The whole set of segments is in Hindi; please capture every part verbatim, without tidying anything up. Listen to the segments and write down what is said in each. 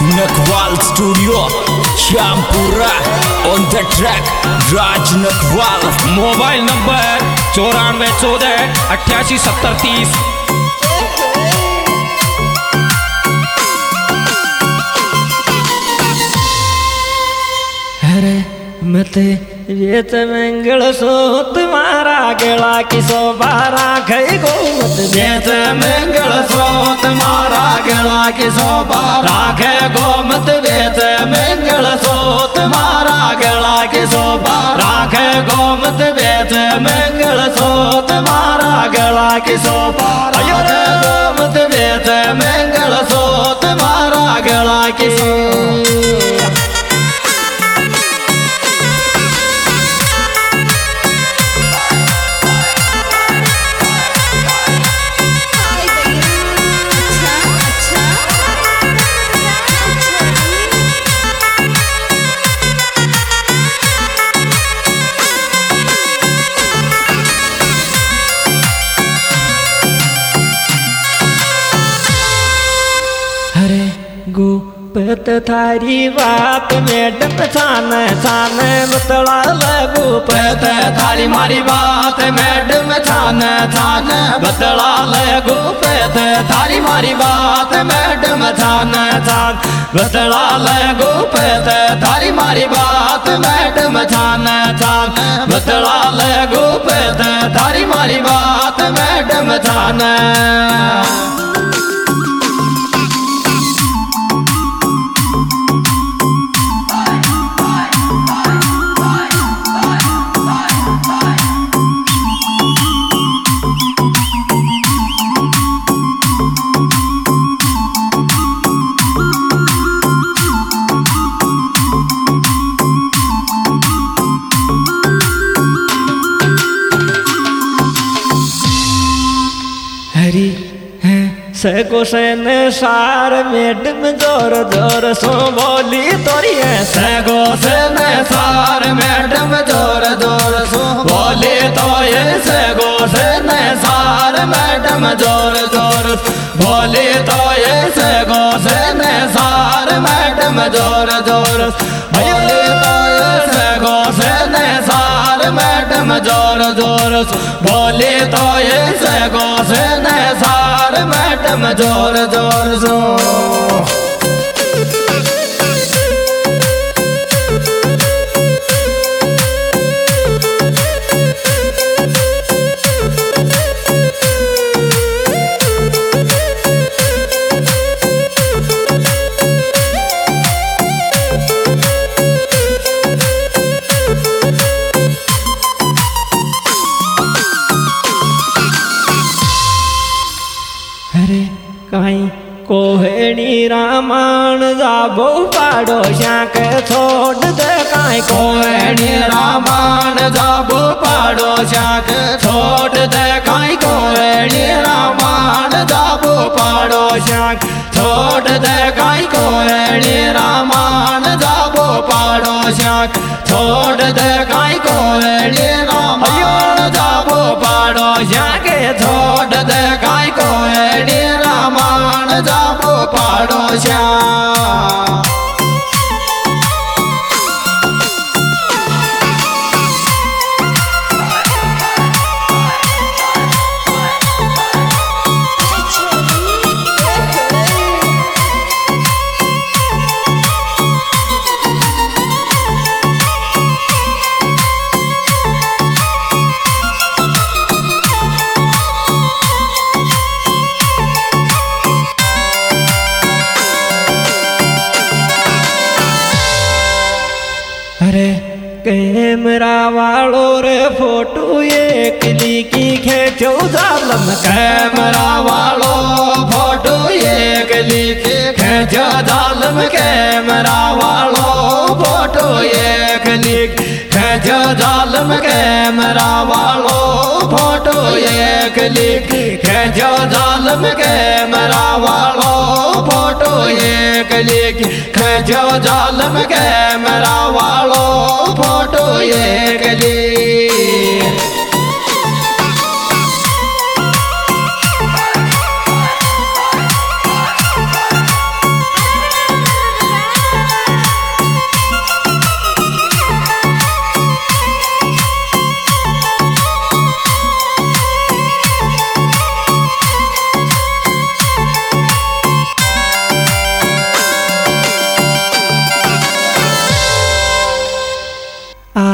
Nakwal studio Shyampura on the track Raj Nakwal. Mobile number चौरानवे चौदह अट्ठासी सत्तर तीस। अरे मत वेत मंगल सो तुम्हारा गला की सोबारा खई गो मत वेत मंगल सो तुम्हारा गला की सोबारा खे गो मत वेत मंगल सो तुम्हारा गला की सोबारा खे गो मत वेत मंगल सो तुम्हारा गला की सोबारा खे गो मत वेत मंगल सो तुम्हारा गला की सो। गोपत थारी बात मैडम छान छान बतला लगो पत थारी मारी बात मैडम छान छान बतला लगो पत थारी मारी बात मैडम छान छान बतला लगो पत थारी मारी बात मैडम छान छान बतला लगो पत थारी मारी बात मैडम छान। हरी है सगो सेन सार मैडम जोर जोर सो बोली तोरी है सगो सेन सार मैडम जोर जोर सो बोली तो ये सगो सेन सार मैडम जोर जोर बोली तो ये सगो सेन सार मैडम जोर जोर बोली तो ये सगो सेन सार मैडम जोर जोर बोली तो ये सगो सेन सार मैडम जोर जोर सो। अरे कहीं कोहेणी रामायण जाबो पाड़ो शाक छोड़ दे कहीं कोहेणी रामायण जाबो पाड़ो शाक छोड़ दे कहीं कोहेणी रामायण जाबो पाड़ो शाक छोड़ दे कहीं कोहेणी रामायण जाबो पाड़ो शाक छोड़ दे कहीं कोहेणी रामायण जाबो पाड़ो शाक छोड़ दे कहीं कोहेणी रामायण जाबो पाड़ो शाक। अरे कैमरा वालो रे फोटो एक की खेचो जालम कैमरा वालो फोटो एक लिखे खेचो जालम कैमरा वालो फोटो एक लिख खेचो जालम कैमरा वालो फोटो एक लिख खेचो जालम कैमरा वालो फोटो एक लिख खेचो जालम कैमरा वालो फोटो एक लिख।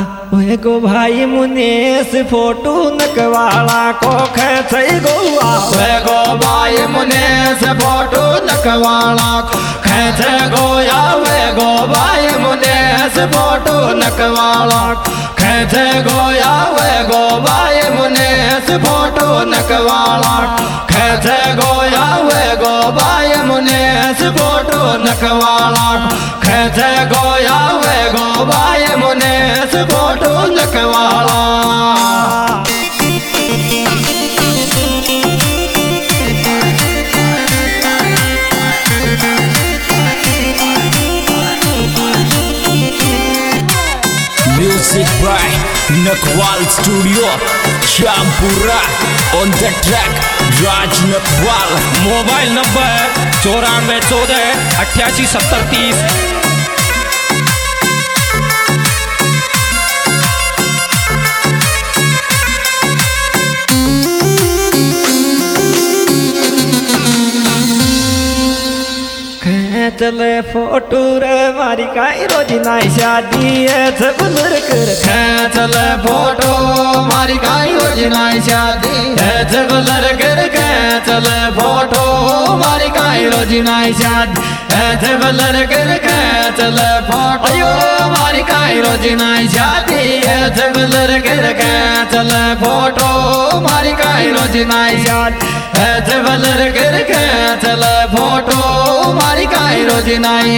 वे गो भाई मुनेश फोटो नकवाला को खेच गोवा वे गो भाई मुनेश फोटो नकवाला खेच गोया वे गो भाई मुनेश फोटो नकवाला खेच गोया वे गो भाई मुनेश फोटो नकवाला खेच गोया वे गो भाई मुनेश फोटो नकवाला खेच गोया वे गो भाई Munesh photo Nakwala. Music by Nakwal Studio, Shampura on the track, Raj Nakwal. Mobile number चौरानवे चौदह अट्ठासी सत्तर तीस। चले फोटो रे मारी काई रोजी नाई शादी है जबलर कर चले फोटो मारी काई रोजी नाई शादी है जबलर कर चले फोटो मारी काई रोजी नाई शादी है जबलर कर चले फोटो मारी काई रोजी नाई शादी है जबलर कर चले फोटो मारी काई रोजी नाई शादी है जबलर कर चले फोटो मारी काई रोजी नाई।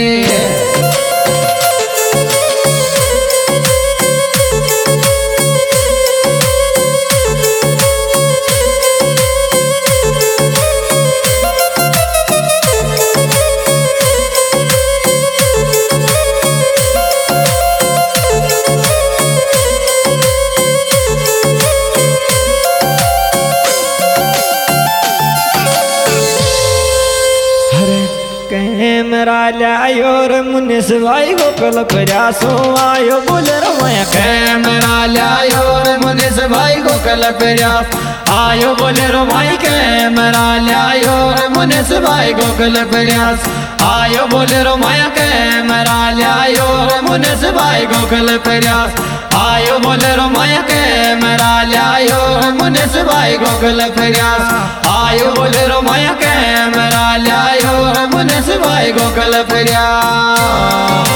कैमरा लायो रे मुनिस भाई गोकल प्रयासो आयो बोले रो मैं कैमरा लायो रे मुनिस भाई गोकल प्रयास आयो बोले रो भाई कैमरा लायो रे मुनिस भाई गोकल प्रयास आयो बोले रो माया कैमरा लायो रे मुनिस भाई गोकल प्रयास आयो बोले रो माया कैमरा लायो रे मुनिस भाई गोकल प्रयास आयो बोले रो माया कैमरा लायो रे मुनिस भाई गोकल प्रयास।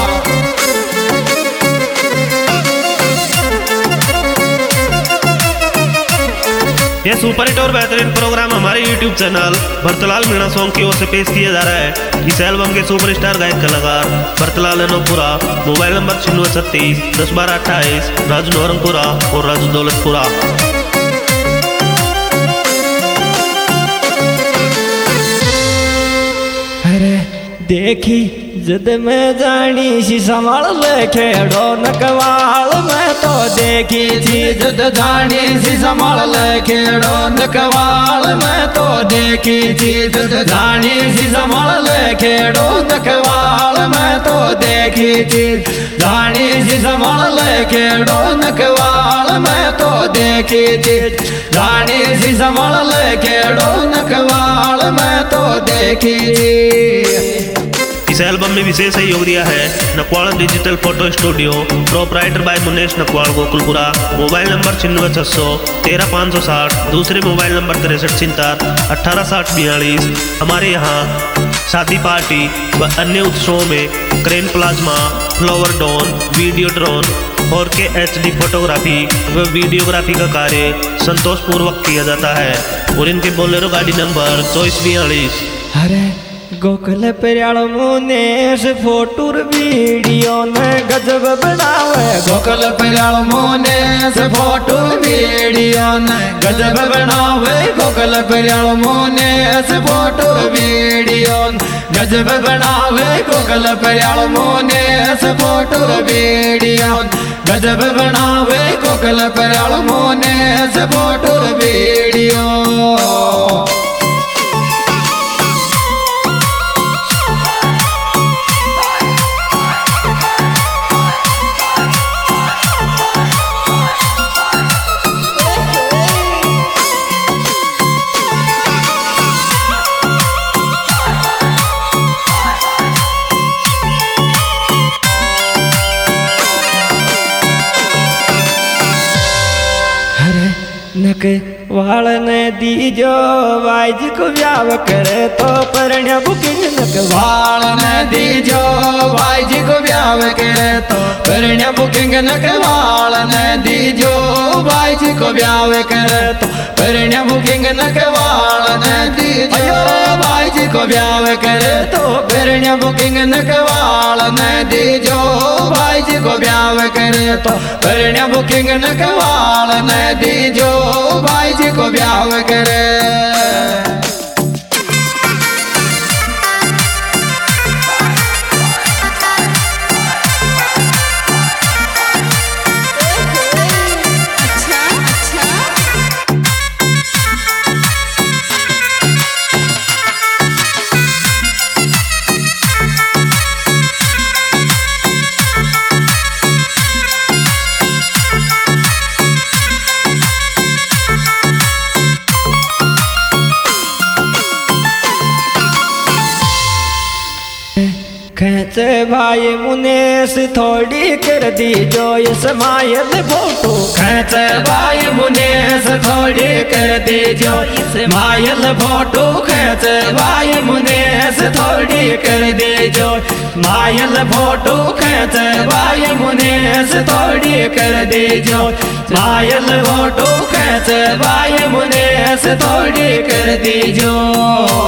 यह सुपर हिट और बेहतरीन प्रोग्राम हमारे YouTube channel Bharatlal Meena song की ओर से पेश किया जा रहा है। इस एल्बम के सुपरस्टार गायक कलाकार भरतलाल अनोपुरा, मोबाइल नंबर छिन्नवे छत्तीस दस बारह अट्ठाईस, राजू नौरंगपुरा और राजू दौलतपुरा। अरे देखी जद में जानी सी संभाल ले खेड़ो नकवाल में तो देखी थी जद जानी सी संभाल ले खेड़ो नकवाल में तो देखी थी जद जानी सी संभाल ले खेड़ो नकवाल में तो देखी थी जानी सी संभाल ले खेड़ो नकवाल में तो देखी थी जानी सी संभाल ले खेड़ो नकवाल में तो देखी थी। इस एल्बम में विशेष सहयोग दिया है Nakwal digital photo studio, proprietor by Munesh Nakwal Gokulpura. Mobile number छिन्नवे छः सौ तेरह पाँच सौ साठ, दूसरे मोबाइल नंबर तिरसठ छिहत्तर अठारह साठ बयालीस। हमारे यहाँ शादी पार्टी व अन्य उत्सवों में क्रेन प्लाज्मा, फ्लावर डोन, वीडियो ड्रोन और के एच डी फोटोग्राफी व वीडियोग्राफी का कार्य संतोषपूर्वक किया जाता है। और इनके बोलेरो गाड़ी नंबर चौबीस बयालीस। अरे गोकल प्याल मुनेश फोटोर वीडियो ने गजब बनावे गोकल प्याल मुनेश फोटो वीडियो ने गजब बनावे गोकल प्याल मुनेश फोटो वीडियो गजब बनावे गोकल प्याल मुनेश फोटो वीडियो गजब बनावे गोकल प्याल Munesh photo video. Nakwal ने दीजो वाइज को व्याव करे तो परण्य बुकिंग नक वाल ने दीजो वाइज को व्याव करे तो परण्य बुकिंग नक वाल ने दीजो वाइज को व्याव करे तो परण्य बुकिंग नक वाल ने दीजो वाइज को व्याव करे तो परण्य बुकिंग नक वाल ने दीजो वाइज को व्याव करे तो परण्य बुकिंग नक वाल ने दीजो वाइज को ब्याह करे। खेच भाई मुनेश थोड़ी कर दी जो ये समायल फोटो खेच भाई मुनेश थोड़ी कर दी जो मायल फोटो खेच भाई मुनेश थोड़ी कर दी जो मायल फोटो खेच भाई मुनेश थोड़ी कर दी जो मायल फोटो खेच भाई मुनेश थोड़ी कर दी जो